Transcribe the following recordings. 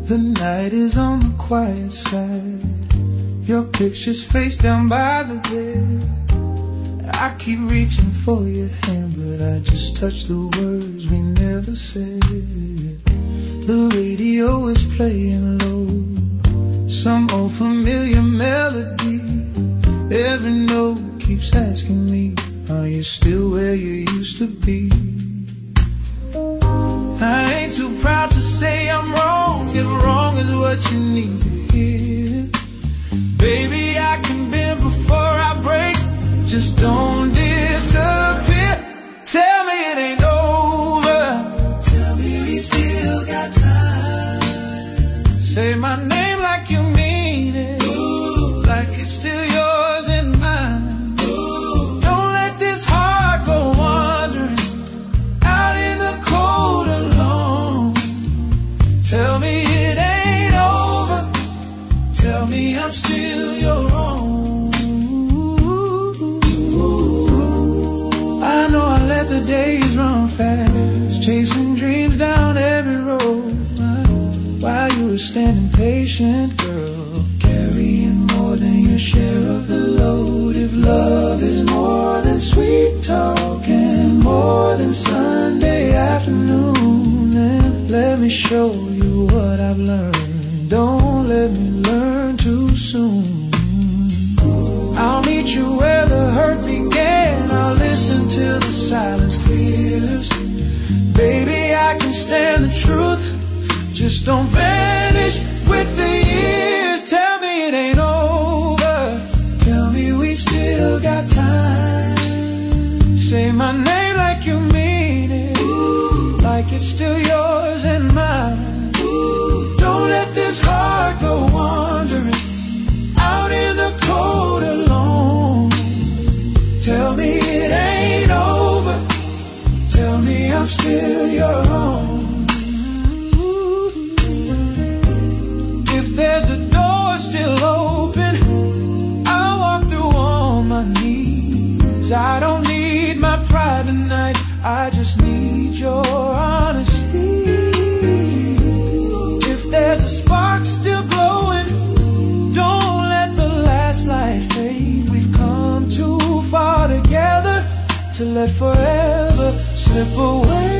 The night is on the quiet side. Your picture's face down by the bed. I keep reaching for your hand, but I just touch the words we never said. The radio is playing low, some old familiar melody. Every note keeps asking me, are you still where you used to be? I ain't too proud to say I'm wrong, if wrong is what you need to hear. Baby, I can bend before I break, just don't disappear. Tell me it ain't over, tell me we still got time. Say my name like you mean it, ooh, like it's still yours and mine. Ooh, don't let this heart go wandering out in the cold alone. Tell me it ain't over, tell me I'm still your own. I know I let the days run fast, chasing dreams down every road, while you were standing patient, girl, carrying more than your share of the load. If love is more than sweet talk and more than Sunday afternoon, then let me show you what I've learned. Don't let me learn too soon. I'll meet you where the hurt began, I'll listen till the silence clears. Baby, I can stand the truth, just don't vanish with the years. Tell me it ain't over, tell me we still got time. Say my name like you mean it, ooh, like it's still yours and mine. Ooh, don't let this heart go wandering out in the cold alone. Tell me it ain't over, tell me I'm still your own. If there's a door still open, I'll walk through on my knees. I don't need my pride tonight, I just need your honesty. If there's a spark still glowing, don't let the last light fade. We've come too far together to let forever slip away.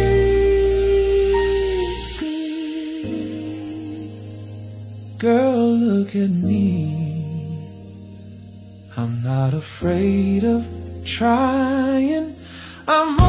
Girl, look at me, I'm not afraid of trying. I'm